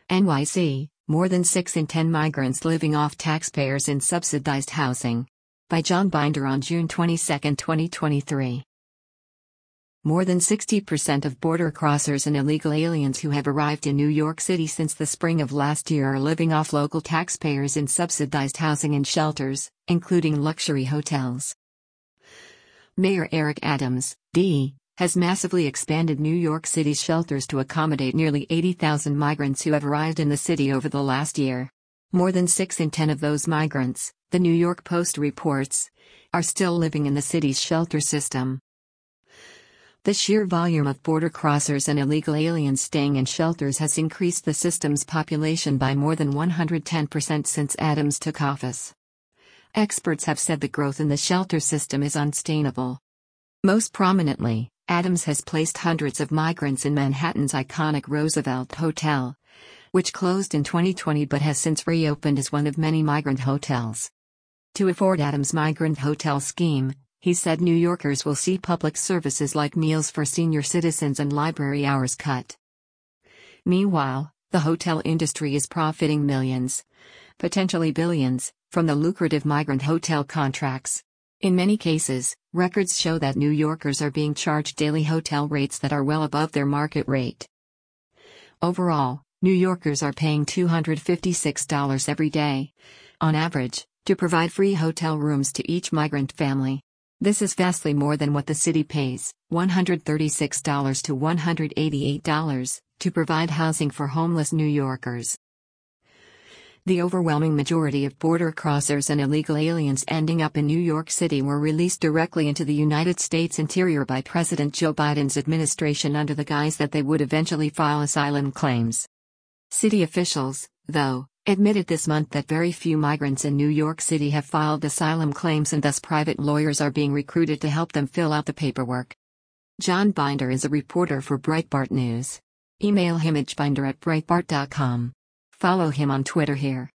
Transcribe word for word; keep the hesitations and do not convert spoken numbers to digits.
N Y C, more than six in ten migrants living off taxpayers in subsidized housing. By John Binder on June twenty-second, twenty twenty-three. More than sixty percent of border crossers and illegal aliens who have arrived in New York City since the spring of last year are living off local taxpayers in subsidized housing and shelters, including luxury hotels. Mayor Eric Adams, D, has massively expanded New York City's shelters to accommodate nearly eighty thousand migrants who have arrived in the city over the last year. More than six in ten of those migrants, the New York Post reports, are still living in the city's shelter system. The sheer volume of border crossers and illegal aliens staying in shelters has increased the system's population by more than one hundred ten percent since Adams took office. Experts have said the growth in the shelter system is unsustainable. Most prominently, Adams has placed hundreds of migrants in Manhattan's iconic Roosevelt Hotel, which closed in twenty twenty but has since reopened as one of many migrant hotels. To afford Adams' migrant hotel scheme, he said New Yorkers will see public services like meals for senior citizens and library hours cut. Meanwhile, the hotel industry is profiting millions, potentially billions, from the lucrative migrant hotel contracts. In many cases, records show that New Yorkers are being charged daily hotel rates that are well above their market rate. Overall, New Yorkers are paying two hundred fifty-six dollars every day, on average, to provide free hotel rooms to each migrant family. This is vastly more than what the city pays, one hundred thirty-six to one hundred eighty-eight dollars, to provide housing for homeless New Yorkers. The overwhelming majority of border crossers and illegal aliens ending up in New York City were released directly into the United States interior by President Joe Biden's administration under the guise that they would eventually file asylum claims. City officials, though, admitted this month that very few migrants in New York City have filed asylum claims and thus private lawyers are being recruited to help them fill out the paperwork. John Binder is a reporter for Breitbart News. Email him at binder at breitbart dot com. Follow him on Twitter here.